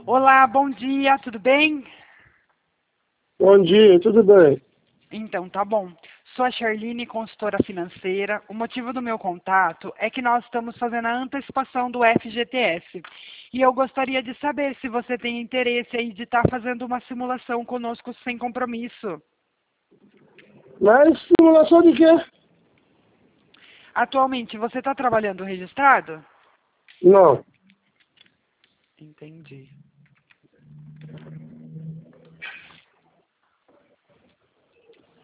Olá, bom dia, tudo bem? Bom dia, tudo bem? Então, tá bom. Sou a Charline, consultora financeira. O motivo do meu contato é que nós estamos fazendo a antecipação do FGTS. E eu gostaria de saber se você tem interesse aí de estar fazendo uma simulação conosco sem compromisso. Mas simulação de quê? Atualmente, você está trabalhando registrado? Não. Entendi.